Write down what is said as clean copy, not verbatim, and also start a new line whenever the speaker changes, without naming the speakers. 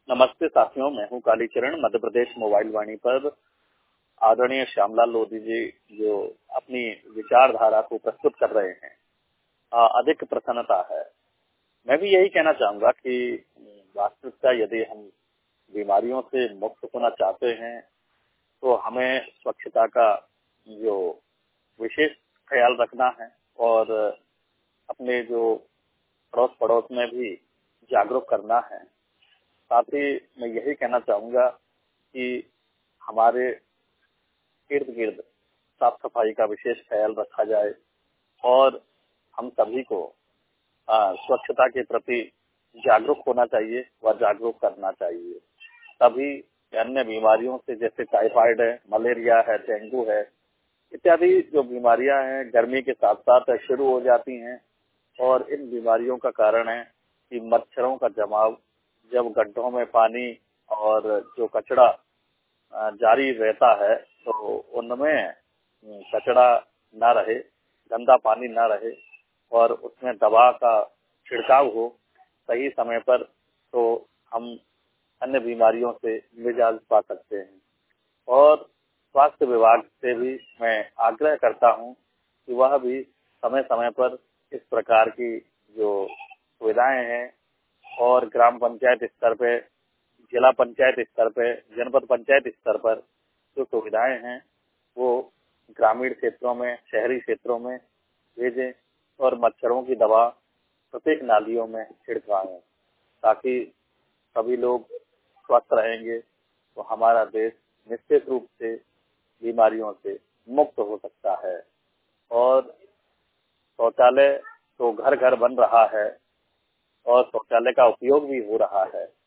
नमस्ते साथियों, मैं हूं कालीचरण। मध्य प्रदेश मोबाइल वाणी पर आदरणीय श्यामलाल लोधी जी जो अपनी विचारधारा को प्रस्तुत कर रहे हैं, अधिक प्रसन्नता है। मैं भी यही कहना चाहूंगा कि वास्तविकता यदि हम बीमारियों से मुक्त होना चाहते हैं तो हमें स्वच्छता का जो विशेष ख्याल रखना है और अपने जो पड़ोस पड़ोस में भी जागरूक करना है। साथ ही मैं यही कहना चाहूंगा कि हमारे इर्द गिर्द साफ सफाई का विशेष ख्याल रखा जाए और हम सभी को स्वच्छता के प्रति जागरूक होना चाहिए व जागरूक करना चाहिए। तभी अन्य बीमारियों से जैसे टाइफाइड है, मलेरिया है, डेंगू है इत्यादि जो बीमारियां हैं गर्मी के साथ साथ शुरू हो जाती हैं और इन बीमारियों का कारण है कि मच्छरों का जमाव। जब गड्ढों में पानी और जो कचरा जारी रहता है तो उनमें कचरा न रहे, गंदा पानी न रहे और उसमें दवा का छिड़काव हो सही समय पर, तो हम अन्य बीमारियों से निजात पा सकते हैं। और स्वास्थ्य विभाग से भी मैं आग्रह करता हूं कि वह भी समय समय पर इस प्रकार की जो सुविधाएं हैं और ग्राम पंचायत स्तर पे, जिला पंचायत स्तर पे, जनपद पंचायत स्तर पर जो सुविधाएं हैं वो ग्रामीण क्षेत्रों में, शहरी क्षेत्रों में भेजें और मच्छरों की दवा प्रत्येक नालियों में छिड़काएं ताकि सभी लोग स्वस्थ रहेंगे तो हमारा देश निश्चित रूप से बीमारियों से मुक्त हो सकता है। और शौचालय तो घर घर बन रहा है और शौचालय का उपयोग भी हो रहा है।